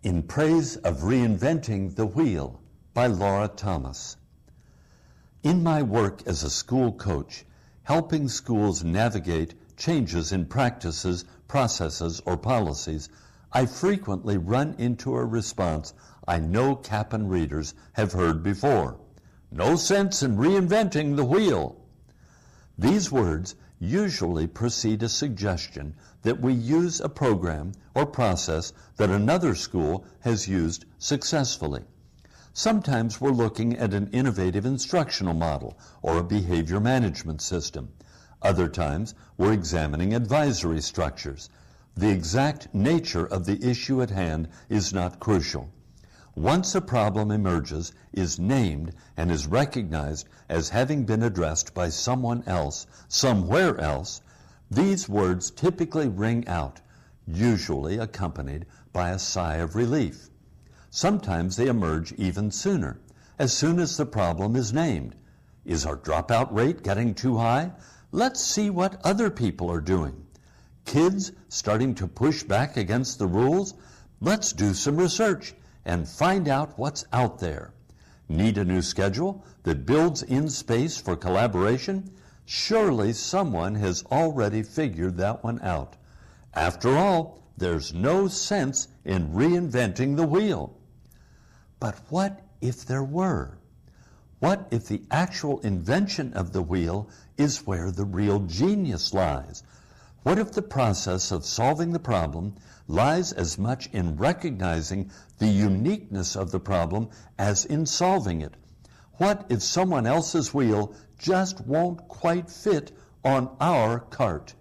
In Praise of Reinventing the Wheel by Laura Thomas. In my work as a school coach, helping schools navigate changes in practices, processes, or policies, I frequently run into a response I know Kappan readers have heard before. No sense in reinventing the wheel. These words usually precede a suggestion that we use a program or process that another school has used successfully. Sometimes we're looking at an innovative instructional model or a behavior management system. Other times we're examining advisory structures. The exact nature of the issue at hand is not crucial. Once a problem emerges, is named, and is recognized as having been addressed by someone else, somewhere else, these words typically ring out, usually accompanied by a sigh of relief. Sometimes they emerge even sooner, as soon as the problem is named. Is our dropout rate getting too high? Let's see what other people are doing. Kids starting to push back against the rules? Let's do some research and find out what's out there. Need a new schedule that builds in space for collaboration? Surely someone has already figured that one out. After all, there's no sense in reinventing the wheel. But what if there were? What if the actual invention of the wheel is where the real genius lies? What if the process of solving the problem lies as much in recognizing the uniqueness of the problem as in solving it? What if someone else's wheel just won't quite fit on our cart?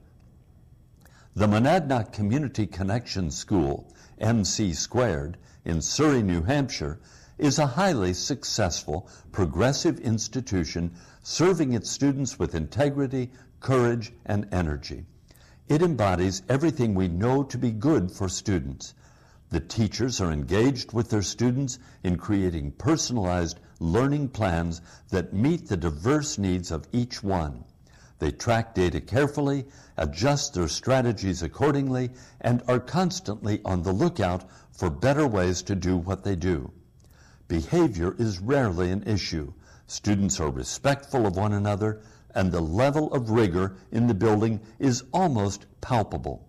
The Monadnock Community Connection School, MC Squared, in Surrey, New Hampshire, is a highly successful, progressive institution serving its students with integrity, courage, and energy. It embodies everything we know to be good for students. The teachers are engaged with their students in creating personalized learning plans that meet the diverse needs of each one. They track data carefully, adjust their strategies accordingly, and are constantly on the lookout for better ways to do what they do. Behavior is rarely an issue. Students are respectful of one another, and the level of rigor in the building is almost palpable.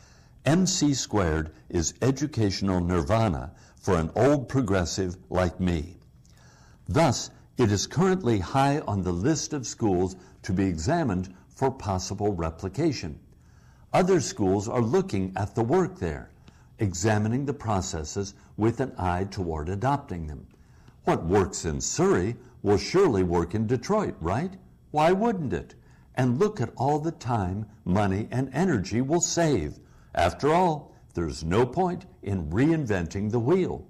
MC Squared is educational nirvana for an old progressive like me. Thus, it is currently high on the list of schools to be examined for possible replication. Other schools are looking at the work there, examining the processes with an eye toward adopting them. What works in Surrey will surely work in Detroit, right? Why wouldn't it? And look at all the time, money, and energy we'll save. After all, there's no point in reinventing the wheel.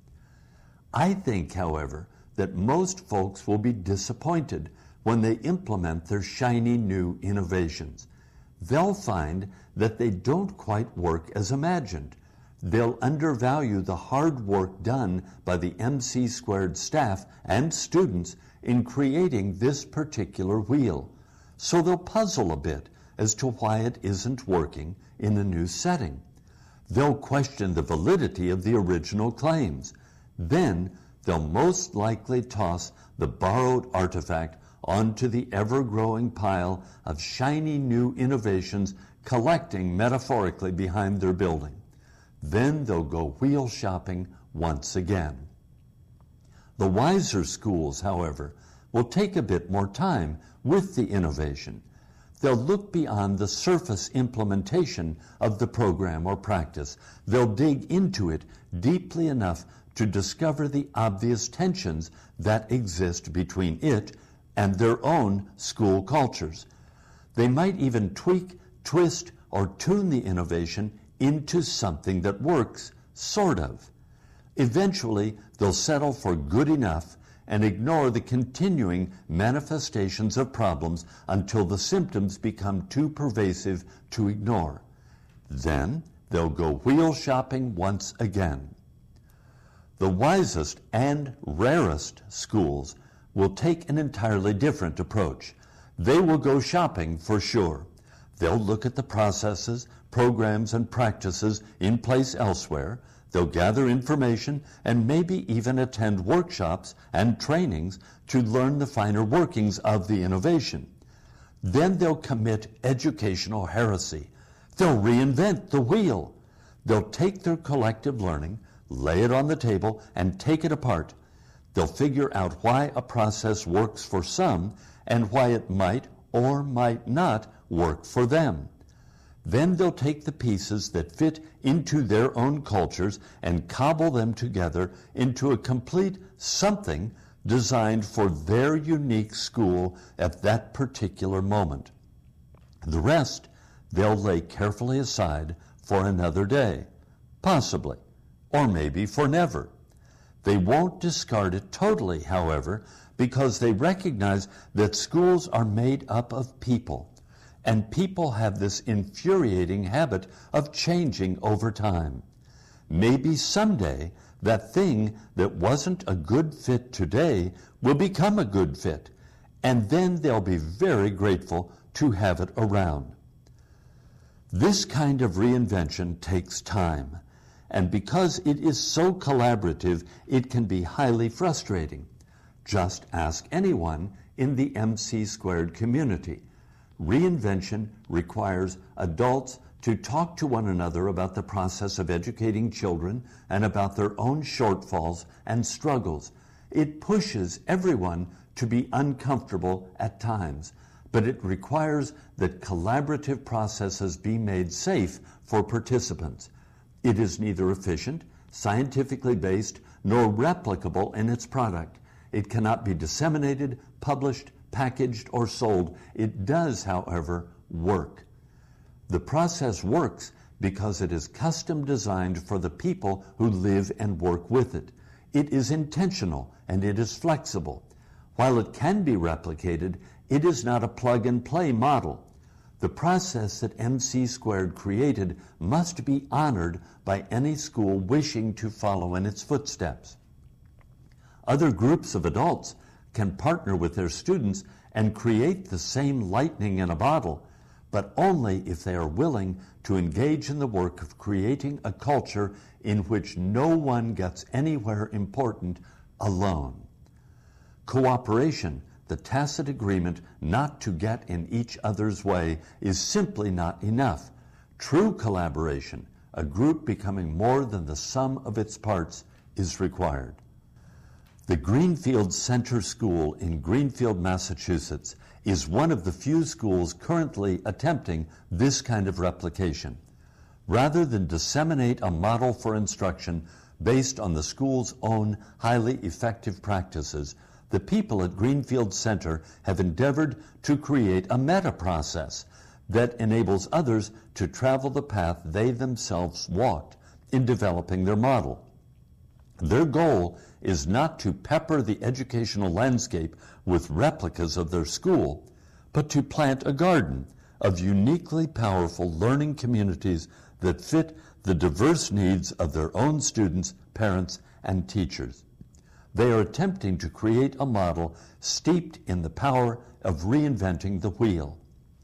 I think, however, that most folks will be disappointed when they implement their shiny new innovations. They'll find that they don't quite work as imagined. They'll undervalue the hard work done by the MC Squared staff and students in creating this particular wheel. So they'll puzzle a bit as to why it isn't working in a new setting. They'll question the validity of the original claims. Then they'll most likely toss the borrowed artifact onto the ever-growing pile of shiny new innovations collecting metaphorically behind their building. Then they'll go wheel shopping once again. The wiser schools, however, will take a bit more time with the innovation. They'll look beyond the surface implementation of the program or practice. They'll dig into it deeply enough to discover the obvious tensions that exist between it and their own school cultures. They might even tweak, twist, or tune the innovation into something that works, sort of. Eventually, they'll settle for good enough and ignore the continuing manifestations of problems until the symptoms become too pervasive to ignore. Then they'll go wheel shopping once again. The wisest and rarest schools will take an entirely different approach. They will go shopping for sure. They'll look at the processes, programs, and practices in place elsewhere. They'll gather information and maybe even attend workshops and trainings to learn the finer workings of the innovation. Then they'll commit educational heresy. They'll reinvent the wheel. They'll take their collective learning, lay it on the table, and take it apart. They'll figure out why a process works for some and why it might or might not work for them. Then they'll take the pieces that fit into their own cultures and cobble them together into a complete something designed for their unique school at that particular moment. The rest they'll lay carefully aside for another day, possibly, or maybe for never. They won't discard it totally, however, because they recognize that schools are made up of people, and people have this infuriating habit of changing over time. Maybe someday that thing that wasn't a good fit today will become a good fit, and then they'll be very grateful to have it around. This kind of reinvention takes time, and because it is so collaborative, it can be highly frustrating. Just ask anyone in the MC² community. Reinvention requires adults to talk to one another about the process of educating children and about their own shortfalls and struggles. It pushes everyone to be uncomfortable at times, but it requires that collaborative processes be made safe for participants. It is neither efficient, scientifically based, nor replicable in its product. It cannot be disseminated, published, packaged, or sold. It does, however, work. The process works because it is custom designed for the people who live and work with it. It is intentional and it is flexible. While it can be replicated, it is not a plug-and-play model. The process that MC² created must be honored by any school wishing to follow in its footsteps. Other groups of adults can partner with their students and create the same lightning in a bottle, but only if they are willing to engage in the work of creating a culture in which no one gets anywhere important alone. Cooperation, the tacit agreement not to get in each other's way, is simply not enough. True collaboration, a group becoming more than the sum of its parts, is required. The Greenfield Center School in Greenfield, Massachusetts, is one of the few schools currently attempting this kind of replication. Rather than disseminate a model for instruction based on the school's own highly effective practices, the people at Greenfield Center have endeavored to create a meta-process that enables others to travel the path they themselves walked in developing their model. Their goal is not to pepper the educational landscape with replicas of their school, but to plant a garden of uniquely powerful learning communities that fit the diverse needs of their own students, parents, and teachers. They are attempting to create a model steeped in the power of reinventing the wheel.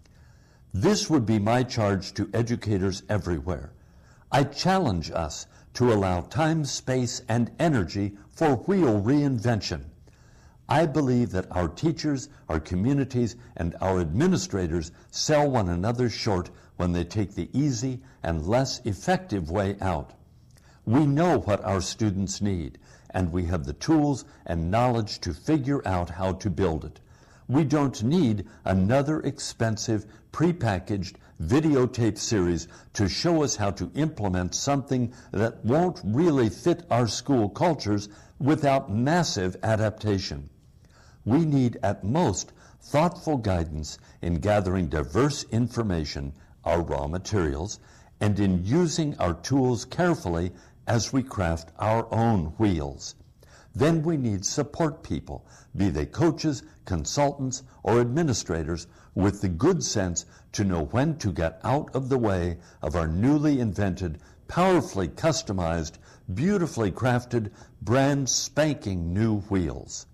This would be my charge to educators everywhere. I challenge us to allow time, space, and energy for wheel reinvention. I believe that our teachers, our communities, and our administrators sell one another short when they take the easy and less effective way out. We know what our students need, and we have the tools and knowledge to figure out how to build it. We don't need another expensive, prepackaged videotape series to show us how to implement something that won't really fit our school cultures without massive adaptation. We need, at most, thoughtful guidance in gathering diverse information, our raw materials, and in using our tools carefully as we craft our own wheels. Then we need support people, be they coaches, consultants, or administrators, with the good sense to know when to get out of the way of our newly invented, powerfully customized, beautifully crafted, brand spanking new wheels.